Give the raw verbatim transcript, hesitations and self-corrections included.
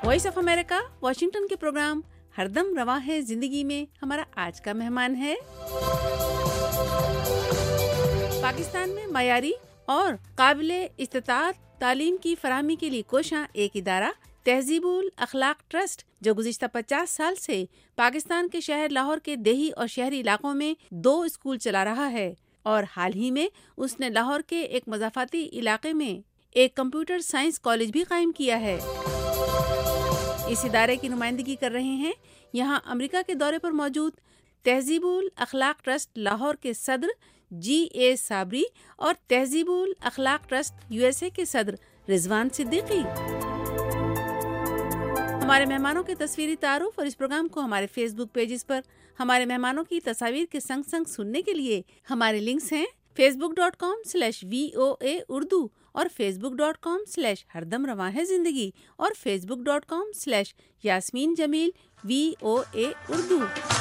Voice of America Washington کے programme ہردم رواں ہے زندگی میں ہمارا آج کا مہمان ہے پاکستان میں معیاری اور قابل استطاعت تعلیم کی فراہمی کے لیے کوشاں ایک ادارہ تہذیب الاخلاق ٹرسٹ جو گزشتہ پچاس سال سے پاکستان کے شہر لاہور کے دیہی اور شہری علاقوں میں دو اسکول چلا رہا ہے، اور حال ہی میں اس نے لاہور کے ایک مضافاتی علاقے میں ایک کمپیوٹر سائنس کالج بھی قائم کیا ہے۔ اس ادارے کی نمائندگی کر رہے ہیں یہاں امریکہ کے دورے پر موجود تہذیب الاخلاق ٹرسٹ لاہور کے صدر جی اے صابری اور تہذیب الاخلاق ٹرسٹ یو ایس اے کے صدر رضوان صدیقی۔ ہمارے مہمانوں کے تصویری تعارف اور اس پروگرام کو ہمارے فیس بک پیجز پر ہمارے مہمانوں کی تصاویر کے سنگ سنگ سننے کے لیے ہمارے لنکس ہیں Facebook dot com slash V O A Urdu اور Facebook dot com slash ہردم رواں ہے زندگی اور Facebook dot com slash Yasmeen Jamil V O A Urdu.